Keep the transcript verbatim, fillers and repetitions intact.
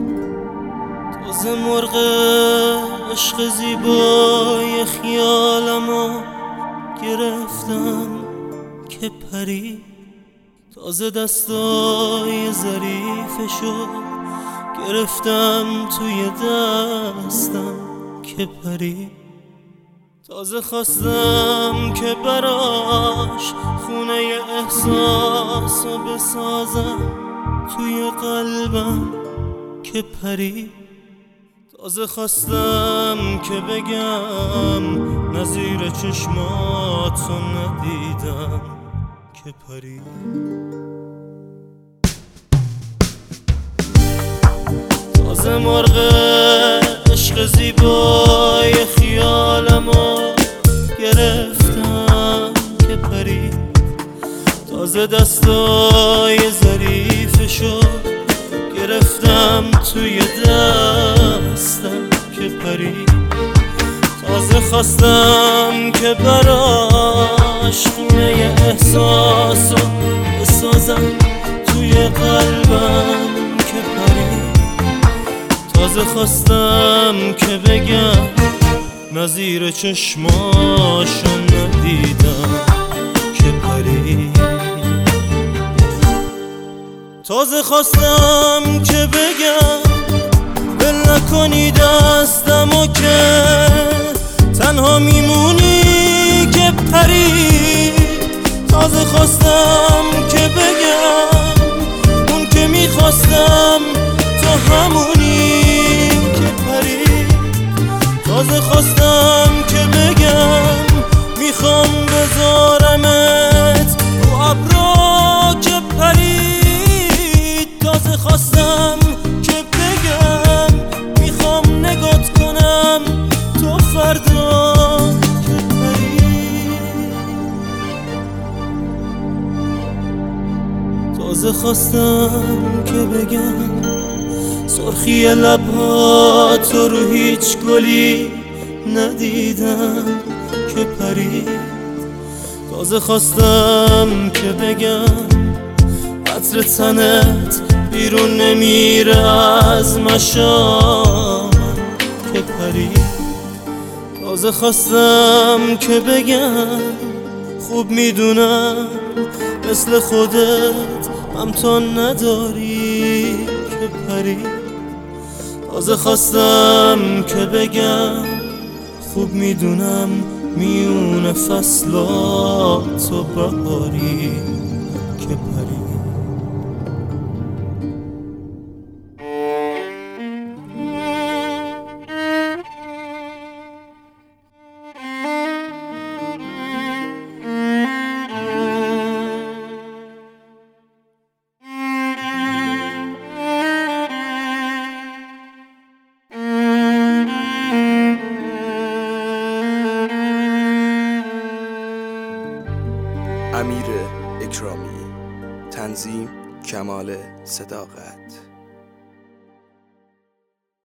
تازه مرغ عشق زیبای خیالمو گرفتم که پری، تازه دستای ظریفشو گرفتم توی دستم که پری، تازه خواستم که براش خونه احساسو بسازم توی قلبم که پری، تازه خواستم که بگم نظیر چشماتو ندیدم که پری. تازه مرغ عشق زیبای خیالمو گرفتم که پری، تازه دستای ظریفشو گرفتم توی دستم که پری، تازه خواستم که براش خونه احساسو بسازم توی قلبم که پری، تازه خواستم که بگم نظیر چشماشو ندیدم که پری، تازه خواستم که بگم ول نکنی دستمو که تنها میمونی که پری، تازه خواستم که بگم اون که میخواستم تو همونی که پری، تازه خواستم که بگم میخوام بذارمت رو ابرا که پری، تازه خواستم که بگم میخوام نگات کنم تو فردا که پری، تازه خواستم که بگم سرخی لبهاتو رو هیچ گلی ندیدم که پری، تازه خواستم که بگم عطر تنت بیرون نمیره از مشامم که پری، تازه خواستم که بگم خوب میدونم مثل خودت همتا نداری که پری، تازه خواستم که بگم خوب میدونم میون فصلات و بهاری که پری. امیر اکرامی، تنظیم کمال صداقت.